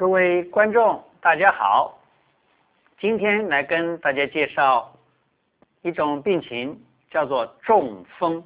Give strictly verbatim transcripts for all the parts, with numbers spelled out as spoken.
各位观众，大家好。今天来跟大家介绍一种病情，叫做中风。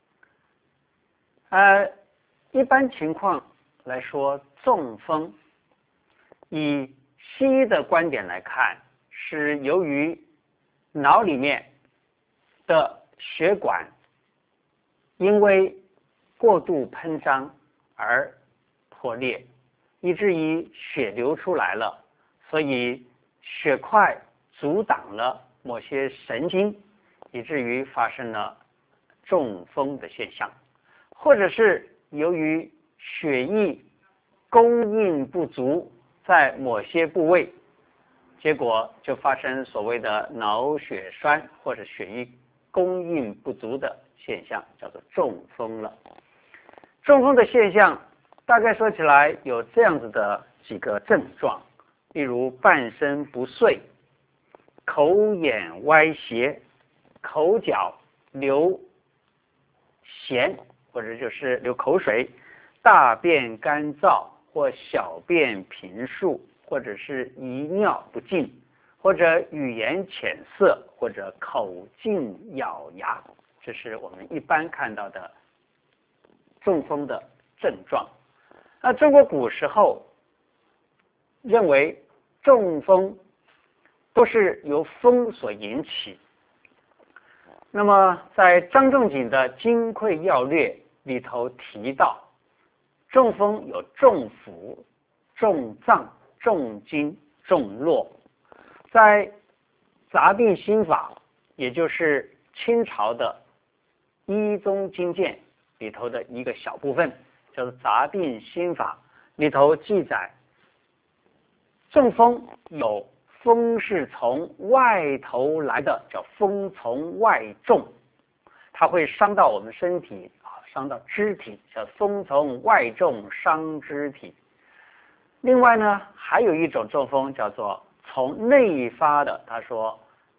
呃，一般情况来说，中风以西医的观点来看，是由于脑里面的血管因为过度喷张而破裂，以至于血流出来了，所以血块阻挡了某些神经，以至于发生了中风的现象，或者是由于血液供应不足在某些部位，结果就发生所谓的脑血栓或者血液供应不足的现象，叫做中风了。中风的现象大概说起来有这样子的几个症状，例如半身不遂、口眼歪斜、口角流涎或者就是流口水、大便干燥或小便频数，或者是遗尿不尽，或者语言浅涩，或者口径咬牙，这是我们一般看到的中风的症状。那中国古时候认为中风都是由风所引起。那么在张仲景的《金匮要略》里头提到，中风有中腑、中脏、中筋、中络。在杂病心法，也就是清朝的医宗经鉴里头的一个小部分，叫做杂病心法，里头记载中风有风是从外头来的，叫风从外中，它会伤到我们身体啊，伤到肢体，叫风从外中伤肢体。另外呢，还有一种中风叫做从内发的，他说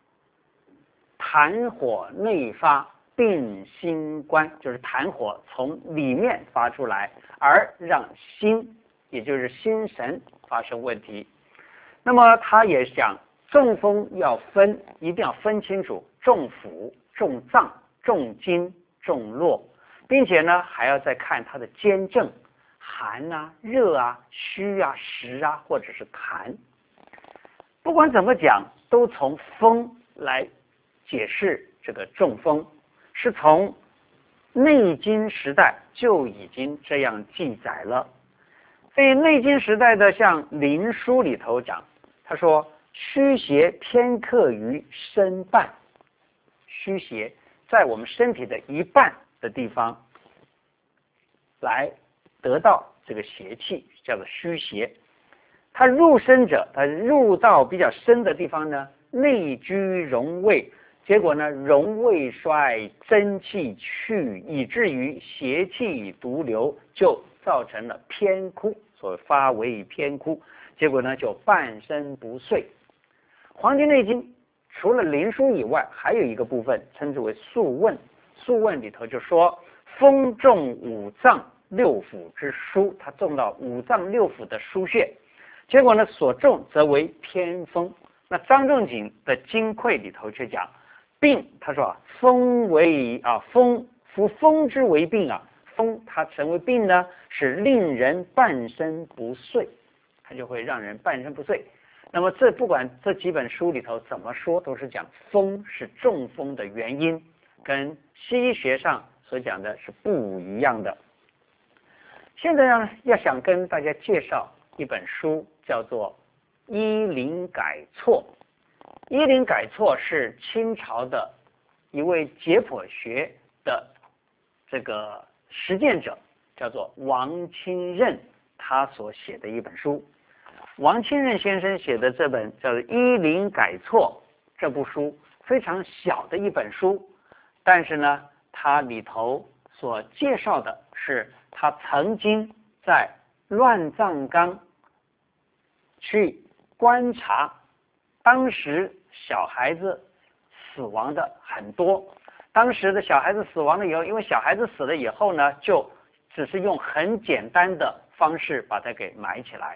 痰火内发病心关，就是痰火从里面发出来，而让心也就是心神发生问题。那么他也讲中风要分，一定要分清楚中腑、中脏、中筋、中络，并且呢还要再看它的兼症，寒啊、热啊、虚啊、实啊，或者是痰。不管怎么讲，都从风来解释这个中风，是从内经时代就已经这样记载了。所以内经时代的像林书里头讲，他说虚邪偏克于身半，虚邪在我们身体的一半的地方来得到这个邪气，叫做虚邪。它入身者，它入到比较深的地方呢，内居荣卫，结果呢荣卫衰，真气去，以至于邪气独流，就造成了偏枯，所谓发为偏枯，结果呢就半身不遂。黄帝内经除了灵枢以外，还有一个部分称之为素问，素问里头就说风中五脏六腑之腧，它中到五脏六腑的腧穴，结果呢所中则为偏风。那张仲景的金匮里头却讲病，他说啊风为啊风夫风之为病啊，风它成为病呢是令人半身不遂，它就会让人半身不遂。那么这不管这几本书里头怎么说，都是讲风是中风的原因，跟西医学上所讲的是不一样的。现在呢要想跟大家介绍一本书，叫做《医林改错》。医林改错是清朝的一位解剖学的这个实践者，叫做王清任，他所写的一本书。王清任先生写的这本叫做《医林改错》这部书，非常小的一本书，但是呢它里头所介绍的是他曾经在乱葬岗去观察当时小孩子死亡的很多，当时的小孩子死亡了以后，因为小孩子死了以后呢，就只是用很简单的方式把它给埋起来。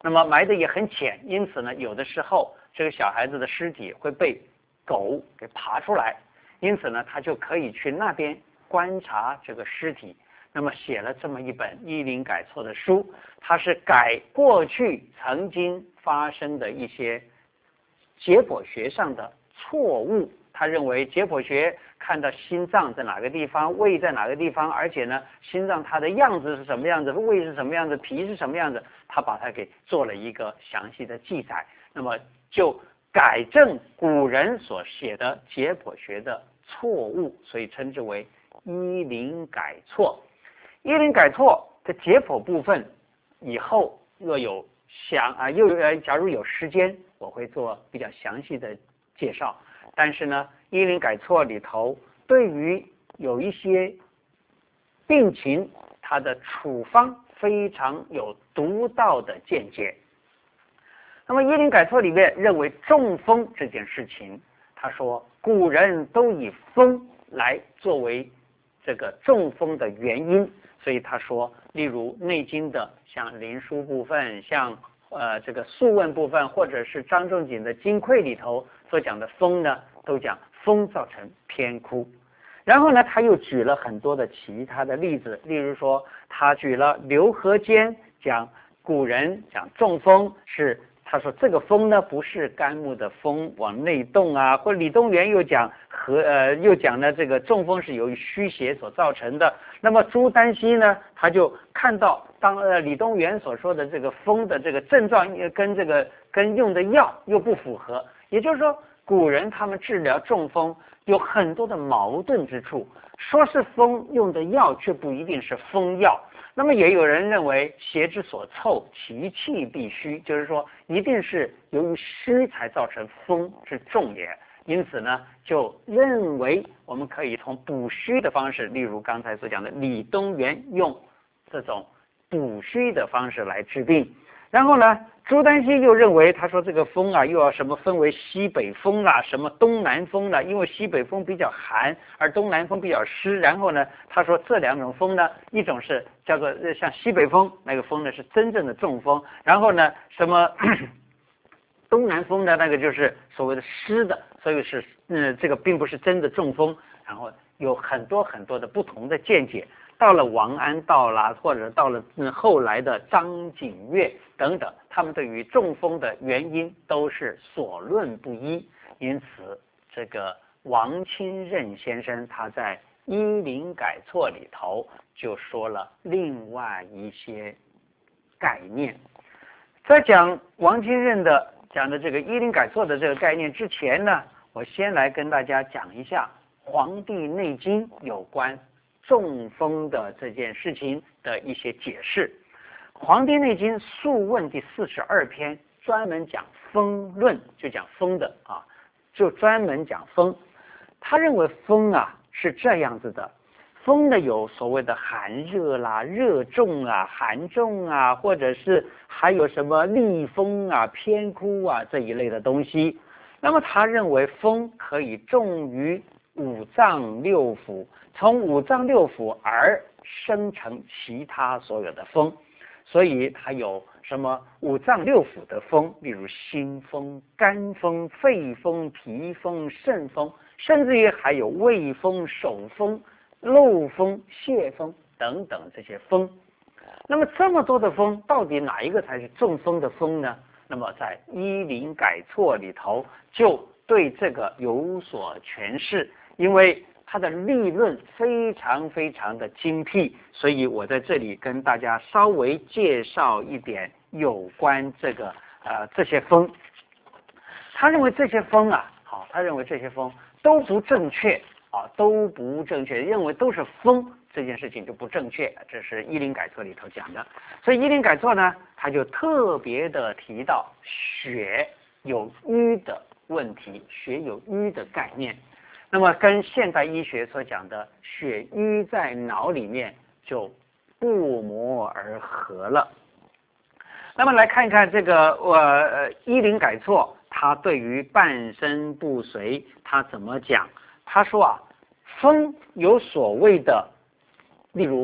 那么埋的也很浅，因此呢，有的时候这个小孩子的尸体会被狗给爬出来，因此呢，他就可以去那边观察这个尸体。那么写了这么一本医林改错的书，他是改过去曾经发生的一些解剖学上的错误。他认为解剖学看到心脏在哪个地方，胃在哪个地方，而且呢，心脏它的样子是什么样子，胃是什么样子，脾是什么样子，他把它给做了一个详细的记载。那么就改正古人所写的解剖学的错误，所以称之为医林改错。医林改错的解剖部分，以后若有详啊，又呃，假如有时间，我会做比较详细的介绍。但是呢，医林改错里头对于有一些病情，它的处方非常有独到的见解。那么医林改错里面认为中风这件事情，他说古人都以风来作为这个中风的原因，所以他说，例如《内经》的像灵枢部分，像呃这个素问部分，或者是张仲景的金匮里头所讲的风呢，都讲风造成偏枯。然后呢，他又举了很多的其他的例子，例如说，他举了刘和坚讲古人讲中风是，他说这个风呢不是肝木的风往内动啊，或李东垣又讲和呃又讲呢这个中风是由于虚邪所造成的。那么朱丹溪呢，他就看到当呃李东垣所说的这个风的这个症状跟这个跟用的药又不符合，也就是说古人他们治疗中风有很多的矛盾之处，说是风用的药却不一定是风药。那么也有人认为邪之所凑，其气必虚，就是说一定是由于虚才造成风之重也。因此呢，就认为我们可以从补虚的方式，例如刚才所讲的李东垣用这种补虚的方式来治病。然后呢，朱丹溪又认为，他说这个风啊，又要什么分为西北风啦，什么东南风啦，因为西北风比较寒，而东南风比较湿。然后呢，他说这两种风呢，一种是叫做像西北风，那个风呢是真正的中风，然后呢，什么东南风的那个就是所谓的湿的，所以是嗯，这个并不是真的中风。然后有很多很多的不同的见解。到了王安道啦，或者到了、嗯、后来的张景岳等等，他们对于中风的原因都是所论不一。因此，这个王清任先生他在《医林改错》里头就说了另外一些概念。在讲王清任的讲的这个《医林改错》的这个概念之前呢，我先来跟大家讲一下《黄帝内经》有关中风的这件事情的一些解释。《黄帝内经·素问》第四十二篇专门讲风论，就讲风的啊，就专门讲风。他认为风啊是这样子的，风呢有所谓的寒热啦、热重啊、寒重啊，或者是还有什么逆风啊、偏枯啊这一类的东西。那么他认为风可以重于五脏六腑，从五脏六腑而生成其他所有的风，所以它有什么五脏六腑的风，例如心风、肝风、肺风、脾风、肾风，甚至于还有胃风、手风、漏风、泄风等等这些风。那么这么多的风，到底哪一个才是中风的风呢？那么在《医林改错》里头就对这个有所诠释。因为它的立论非常非常的精辟，所以我在这里跟大家稍微介绍一点有关这个呃这些风。他认为这些风啊，好，他认为这些风都不正确啊，都不正确，认为都是风这件事情就不正确，这是《医林改错》里头讲的。所以《医林改错》呢，他就特别的提到血有瘀的问题，血有瘀的概念。那么跟现代医学所讲的血瘀在脑里面就不谋而合了。那么来看一看这个呃《医林改错》，他对于半身不遂他怎么讲？他说啊，风有所谓的，例如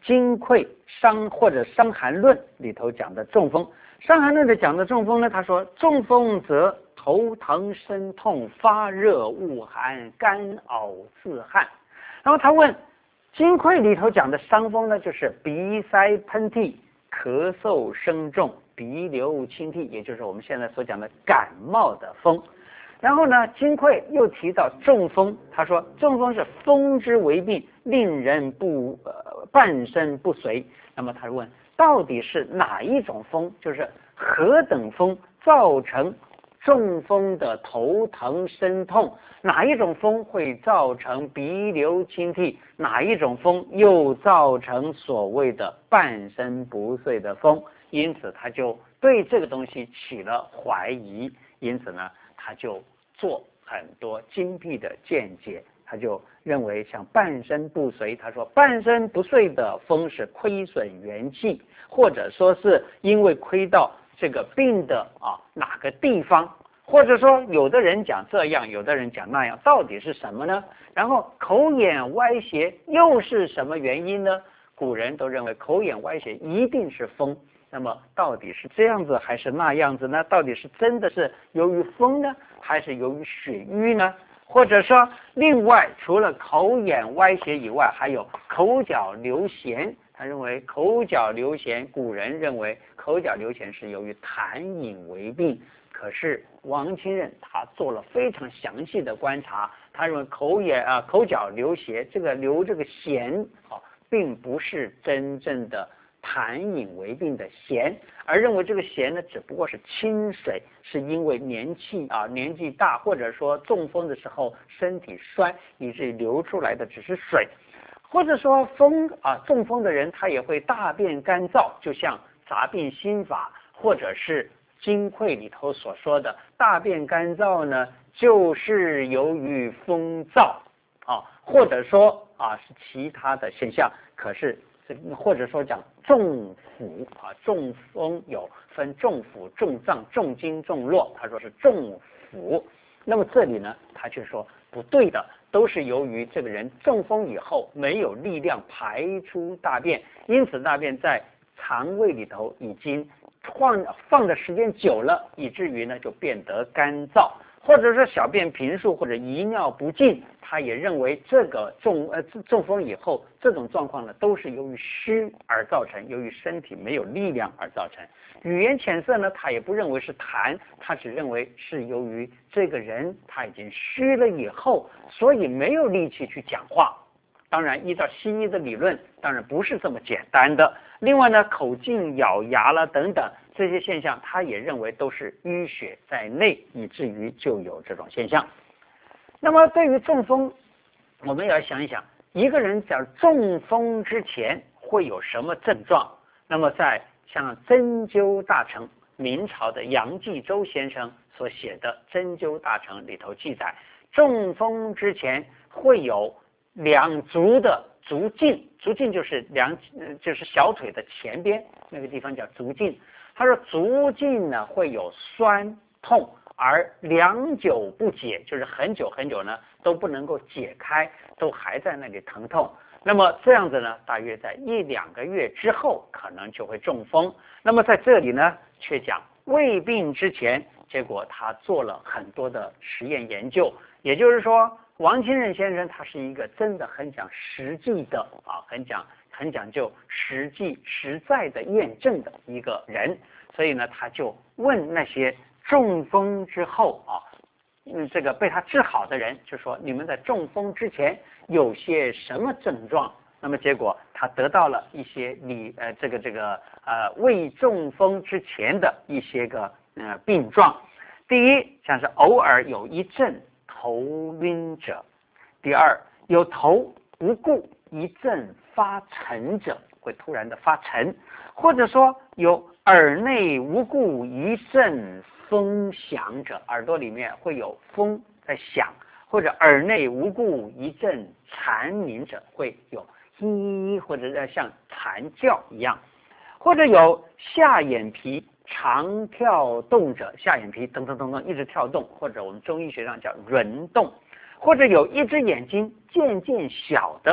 金匮伤或者伤寒论里头讲的中风。伤寒论的讲的中风呢，他说中风则头疼身痛发热恶寒干呕自汗。然后他问金匮里头讲的伤风呢，就是鼻塞喷嚏咳嗽声重鼻流清涕，也就是我们现在所讲的感冒的风。然后呢，金匮又提到中风，他说中风是风之为病，令人不呃半身不遂。那么他问到底是哪一种风，就是何等风造成中风的头疼身痛，哪一种风会造成鼻流清涕，哪一种风又造成所谓的半身不遂的风。因此他就对这个东西起了怀疑，因此呢他就做很多精辟的见解。他就认为像半身不遂，他说半身不遂的风是亏损元气，或者说是因为亏到这个病的啊哪个地方，或者说有的人讲这样，有的人讲那样，到底是什么呢？然后口眼歪斜又是什么原因呢？古人都认为口眼歪斜一定是风，那么到底是这样子还是那样子呢？到底是真的是由于风呢，还是由于血瘀呢？或者说另外除了口眼歪斜以外，还有口角流涎。他认为口角流涎，古人认为口角流涎是由于痰饮为病，可是王清任他做了非常详细的观察，他认为口眼啊口角流涎，这个流这个涎啊，并不是真正的痰饮为病的涎，而认为这个涎呢只不过是清水，是因为年纪啊年纪大，或者说中风的时候身体衰，以至于流出来的只是水。或者说风啊中风的人他也会大便干燥，就像杂病心法或者是金匮里头所说的大便干燥呢，就是由于风燥啊，或者说啊是其他的现象。可是或者说讲中腑啊，中风有分中腑、中脏、重经、中络，他说是中腑。那么这里呢，他却说不对的，都是由于这个人中风以后没有力量排出大便，因此大便在肠胃里头已经放放的时间久了，以至于呢就变得干燥，或者说小便频数或者遗尿不尽。他也认为这个中呃中风以后这种状况呢，都是由于虚而造成，由于身体没有力量而造成。语言浅色呢，他也不认为是痰，他只认为是由于这个人他已经虚了以后，所以没有力气去讲话。当然依照西医的理论，当然不是这么简单的。另外呢，口径咬牙了等等这些现象，他也认为都是淤血在内，以至于就有这种现象。那么对于中风，我们也要想一想，一个人在中风之前会有什么症状。那么在像针灸大成，明朝的杨继周先生所写的针灸大成里头记载，中风之前会有两足的足胫，足胫就是两就是小腿的前边那个地方叫足胫。他说足胫呢会有酸痛，而良久不解，就是很久很久呢都不能够解开，都还在那里疼痛。那么这样子呢，大约在一两个月之后可能就会中风。那么在这里呢却讲未病之前，结果他做了很多的实验研究，也就是说王清任先生他是一个真的很讲实际的啊，很讲很讲究实际实在的验证的一个人。所以呢他就问那些中风之后啊嗯，这个被他治好的人，就说你们在中风之前有些什么症状？那么结果他得到了一些你呃这个这个呃未中风之前的一些个呃病状。第一，像是偶尔有一阵头晕者；第二，有头不顾一阵发沉者，会突然的发沉，或者说有耳内无故一阵风响者，耳朵里面会有风在响，或者耳内无故一阵蝉鸣者，会有咦或者像蝉叫一样，或者有下眼皮常跳动者，下眼皮噔噔噔噔一直跳动，或者我们中医学上叫轮动，或者有一只眼睛渐渐小的，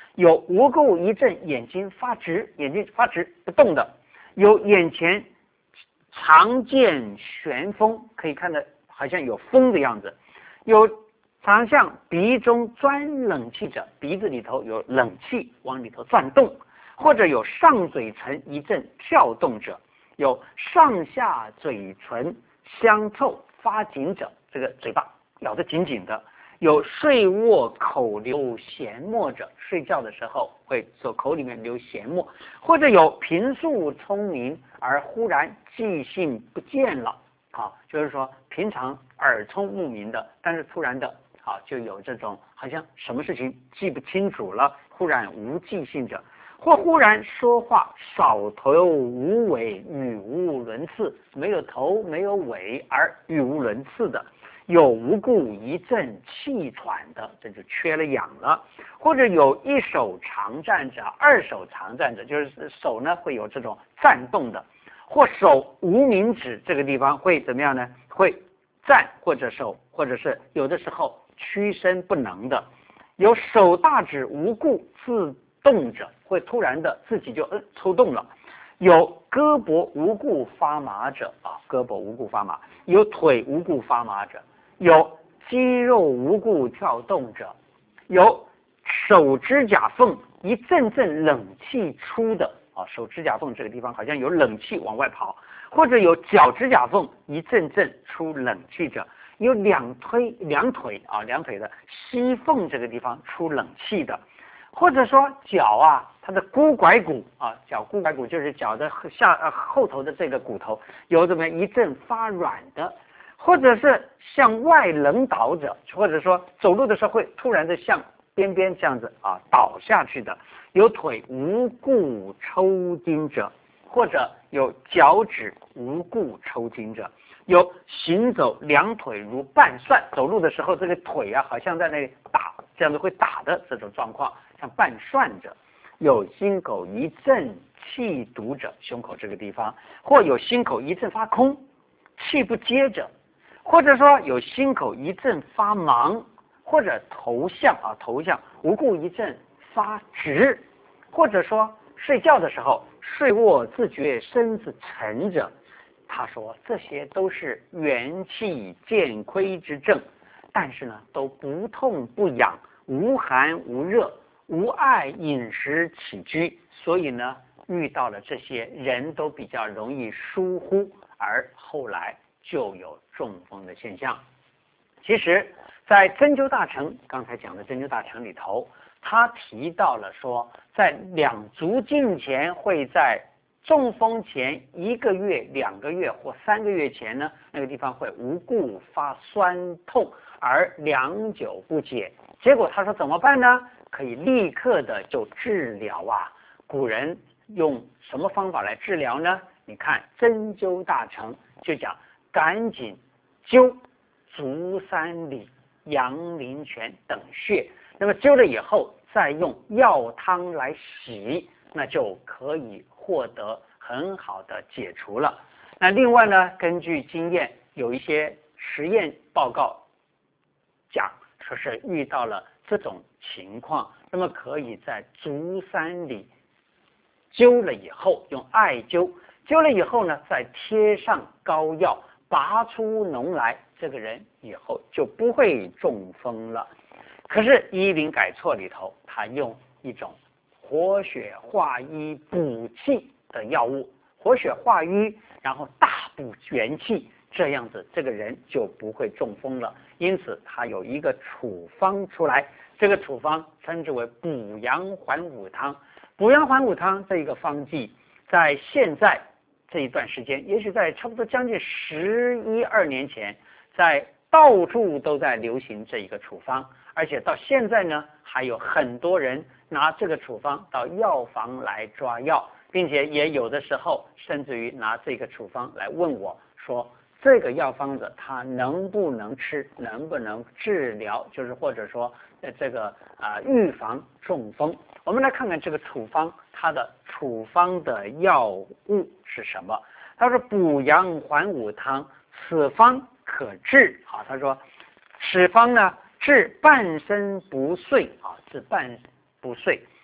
有无故一阵眼睛发直，眼睛发直不动的，有眼前常见旋风，可以看到好像有风的样子，有常向鼻中钻冷气者，鼻子里头有冷气往里头钻动，或者有上嘴唇一阵跳动者，有上下嘴唇相凑发紧者，这个嘴巴咬得紧紧的，有睡卧口流涎沫者，睡觉的时候会从口里面流涎沫，或者有平素聪明而忽然记性不见了，啊，就是说平常耳聪目明的，但是突然的啊就有这种好像什么事情记不清楚了，忽然无记性者，或忽然说话少头无尾，语无伦次，没有头没有尾而语无伦次的，有无故一阵气喘的，这就缺了氧了，或者有一手长站者，二手长站者，就是手呢会有这种颤动的，或手无名指这个地方会怎么样呢？会站或者手，或者是有的时候屈伸不能的，有手大指无故自动者，会突然的自己就呃抽动了，有胳膊无故发麻者啊，胳膊无故发麻，有腿无故发麻者，有肌肉无故跳动者，有手指甲缝一阵阵冷气出的啊，手指甲缝这个地方好像有冷气往外跑，或者有脚指甲缝一阵阵出冷气者，有两腿两腿啊两腿的膝缝这个地方出冷气的，或者说脚啊，它的股拐骨啊，脚股拐骨就是脚的下呃后头的这个骨头有这么一阵发软的，或者是向外冷倒者，或者说走路的时候会突然的向边边这样子啊倒下去的，有腿无故抽筋者，或者有脚趾无故抽筋者，有行走两腿如半蒜，走路的时候这个腿啊好像在那里打，这样子会打的这种状况，像半蒜者，有心口一阵气堵者，胸口这个地方，或有心口一阵发空，气不接者，或者说有心口一阵发忙，或者头项啊头项无故一阵发直，或者说睡觉的时候睡卧自觉身子沉着，他说这些都是元气渐亏之症，但是呢都不痛不痒，无寒无热，无碍饮食起居，所以呢遇到了这些人都比较容易疏忽，而后来就有中风的现象。其实在针灸大成刚才讲的针灸大成里头，他提到了说在两足镜前会在中风前一个月两个月或三个月前呢，那个地方会无故发酸痛而良久不解，结果他说怎么办呢？可以立刻的就治疗啊。古人用什么方法来治疗呢？你看针灸大成就讲赶紧灸足三里、阳陵泉等穴，那么灸了以后再用药汤来洗，那就可以获得很好的解除了。那另外呢，根据经验有一些实验报告讲说是遇到了这种情况，那么可以在足三里灸了以后，用艾灸灸了以后呢，再贴上膏药，拔出脓来，这个人以后就不会中风了。可是医林改错里头，他用一种活血化瘀补气的药物，活血化瘀，然后大补元气，这样子这个人就不会中风了。因此他有一个处方出来，这个处方称之为补阳还五汤。补阳还五汤这一个方剂，在现在这一段时间，也许在差不多将近十一二年前，在到处都在流行这一个处方，而且到现在呢，还有很多人拿这个处方到药房来抓药，并且也有的时候甚至于拿这个处方来问我说，这个药方子它能不能吃，能不能治疗，就是或者说呃这个啊、呃、预防中风。我们来看看这个处方，它的处方的药物是什么。他说补阳还五汤，此方可治啊。他说此方呢治半身不遂啊，治半不遂，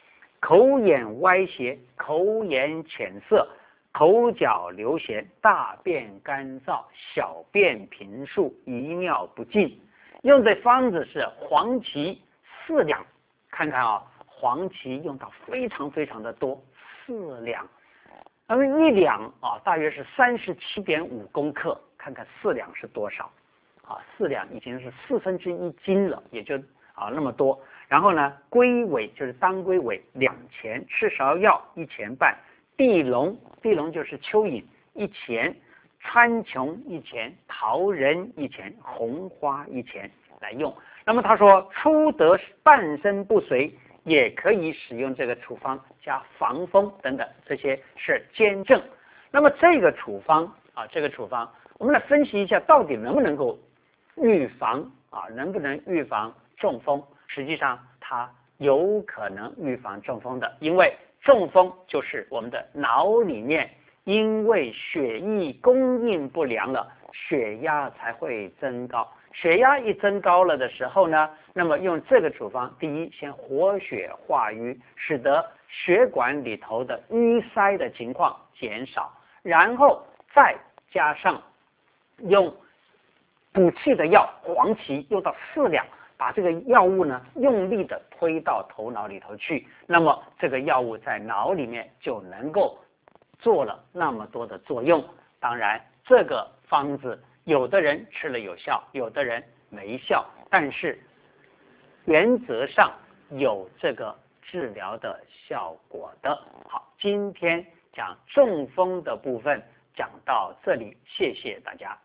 口眼歪斜，口眼浅色，口角流涎，大便干燥，小便频数，遗尿不尽。用的方子是黄芪四两，看看啊，黄芪用到非常非常的多，四两。那么一两啊，大约是三十七点五公克，看看四两是多少啊？四两已经是四分之一斤了，也就啊那么多。然后呢，龟尾就是当归尾两钱，赤芍药一钱半，地龙地龙就是蚯蚓一钱，川穹一钱，桃仁一钱，红花一钱来用。那么他说初得半身不遂，也可以使用这个处方加防风等等，这些是兼证。那么这个处方啊，这个处方我们来分析一下，到底能不能够预防啊，能不能预防中风？实际上它有可能预防中风的，因为中风就是我们的脑里面因为血液供应不良了，血压才会增高。血压一增高了的时候呢，那么用这个处方，第一先活血化瘀，使得血管里头的淤塞的情况减少，然后再加上用补气的药黄芪用到四两，把这个药物呢用力的推到头脑里头去，那么这个药物在脑里面就能够做了那么多的作用。当然这个方子有的人吃了有效，有的人没效，但是原则上有这个治疗的效果的。好，今天讲中风的部分讲到这里，谢谢大家。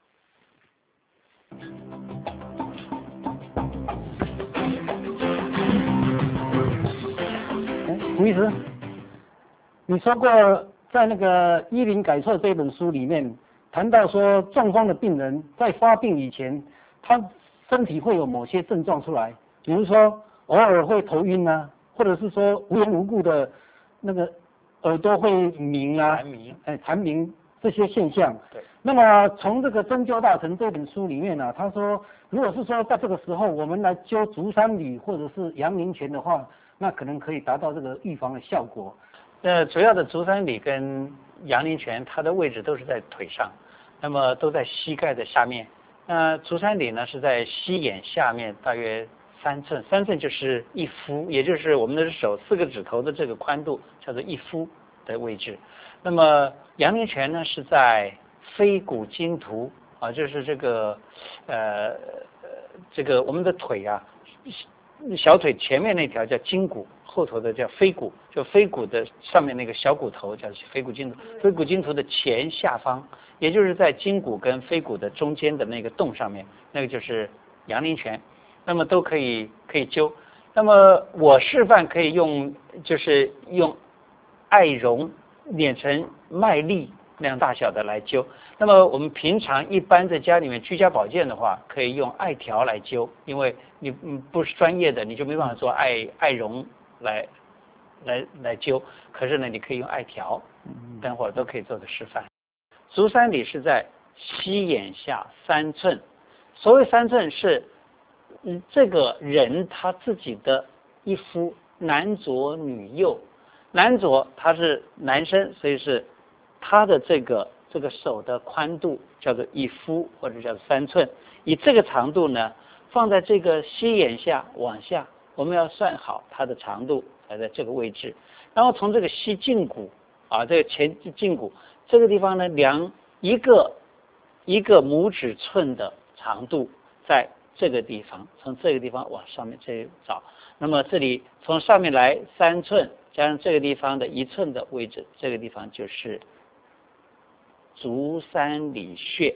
吴医师，你说过在那个《医林改错》这本书里面谈到说，中风的病人在发病以前，他身体会有某些症状出来，比如说偶尔会头晕啊，或者是说无缘无故的那个耳朵会鸣啊， 蝉鸣， 哎，蝉鸣这些现象。 对。 那么从这个《针灸大成》这本书里面呢、啊，他说，如果是说在这个时候我们来灸足三里或者是阳陵泉的话，那可能可以达到这个预防的效果。 呃，主要的足三里跟阳陵泉，它的位置都是在腿上，那么都在膝盖的下面。那足三里呢是在膝眼下面大约三寸，三寸就是一夫，也就是我们的手四个指头的这个宽度，叫做一夫的位置。那么阳陵泉呢是在腓骨筋突啊，就是这个呃这个我们的腿啊，小腿前面那条叫筋骨，后头的叫腓骨，就腓骨的上面那个小骨头叫腓骨筋突，腓骨筋突的前下方，也就是在筋骨跟腓骨的中间的那个洞上面，那个就是阳陵泉，那么都可以可以灸。那么我示范可以用，就是用艾绒碾成麦粒那样大小的来灸。那么我们平常一般在家里面居家保健的话，可以用艾条来灸，因为你嗯不是专业的，你就没办法做艾艾绒来来来灸。可是呢，你可以用艾条，等会儿都可以做个示范。足三里是在膝眼下三寸，所谓三寸是嗯这个人他自己的一夫，男左女右，男左他是男生，所以是他的这个这个手的宽度叫做一夫或者叫做三寸，以这个长度呢放在这个膝眼下往下，我们要算好它的长度才在这个位置，然后从这个膝胫骨啊，这个前胫骨这个地方呢量一个一个拇指寸的长度，在这个地方，从这个地方往上面这找，那么这里从上面来三寸，加上这个地方的一寸的位置，这个地方就是足三里穴，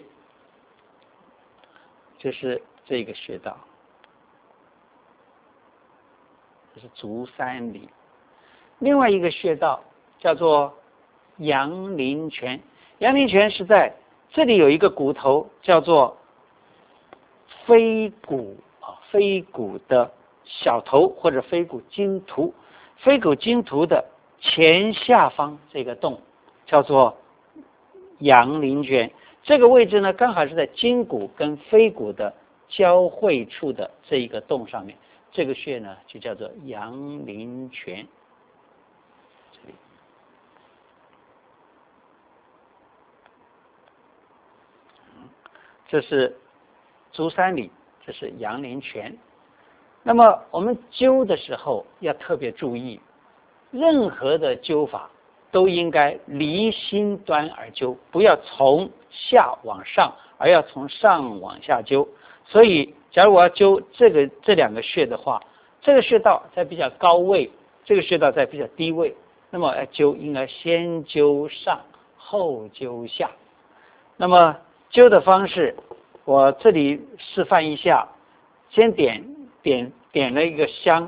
就是这个穴道，这是足三里。另外一个穴道叫做阳陵泉，阳陵泉是在这里有一个骨头叫做腓骨啊，腓骨的小头或者腓骨筋突，腓骨筋突的前下方这个洞叫做阳陵泉，这个位置呢刚好是在筋骨跟腓骨的交汇处的这一个洞上面，这个穴呢就叫做阳陵泉。 这是足三里，这是阳陵泉。那么我们灸的时候要特别注意，任何的灸法都应该离心端而灸，不要从下往上，而要从上往下灸。所以假如我要灸这个这两个穴的话，这个穴道在比较高位，这个穴道在比较低位，那么要灸应该先灸上后灸下。那么灸的方式我这里示范一下，先点点点了一个香，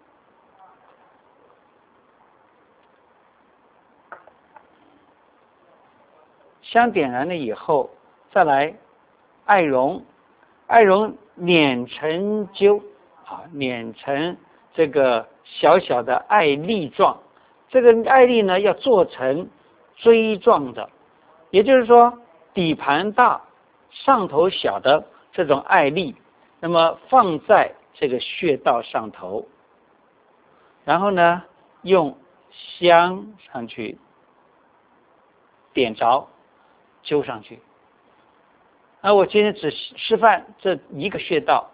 香点燃了以后，再来艾绒，艾绒碾成灸啊，碾成这个小小的艾粒状。这个艾粒呢要做成锥状的，也就是说底盘大上头小的这种艾粒，那么放在这个穴道上头，然后呢用香上去点着灸上去。那我今天只示范这一个穴道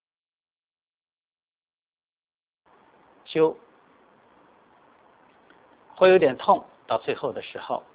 灸，会有点痛，到最后的时候，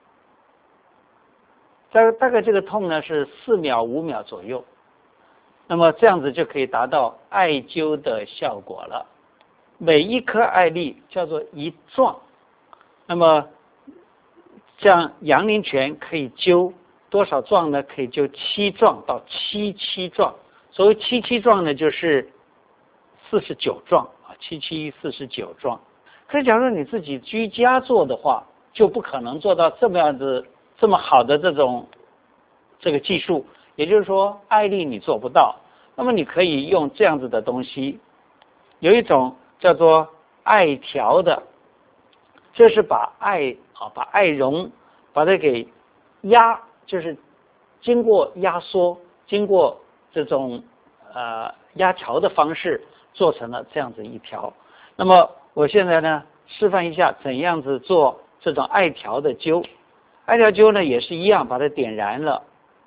大大概这个痛呢是四秒五秒左右，那么这样子就可以达到艾灸的效果了。每一颗艾粒叫做一壮，那么这样阳陵泉可以灸多少壮呢？可以灸七壮到七七壮。所谓七七壮呢，就是四十九壮啊，七七四十九壮。可是假如你自己居家做的话，就不可能做到这么样子这么好的这种这个技术，也就是说艾粒你做不到。那么你可以用这样子的东西，有一种叫做艾条的，这是把艾啊把艾绒把它给压，就是经过压缩，经过这种呃压条的方式做成了这样子一条。那么我现在呢示范一下怎样子做这种艾条的灸。艾条灸呢也是一样，把它点燃了，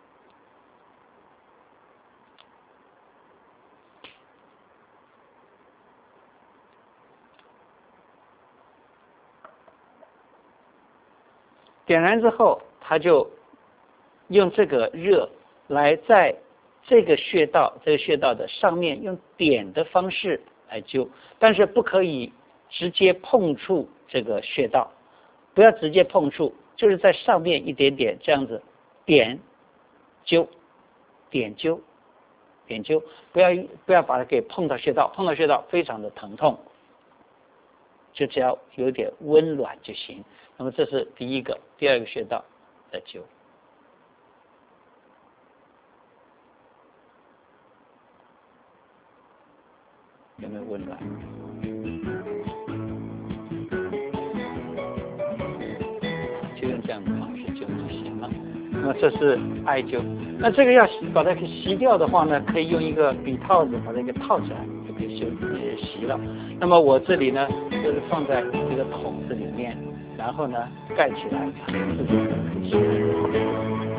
点燃之后，它就用这个热来在这个穴道这个穴道的上面用点的方式来灸，但是不可以直接碰触这个穴道，不要直接碰触，就是在上面一点点这样子点灸点灸点灸，不要不要把它给碰到穴道，碰到穴道非常的疼痛，就只要有点温暖就行。那么这是第一个，第二个穴道的灸。有没有温暖？就用这样的方式灸就行了。那么这是艾灸。那这个要把它给洗掉的话呢，可以用一个笔套子把它给套起来，就可以修呃洗了。那么我这里呢，就是放在这个桶子里面，然后呢盖起来，自己可以洗。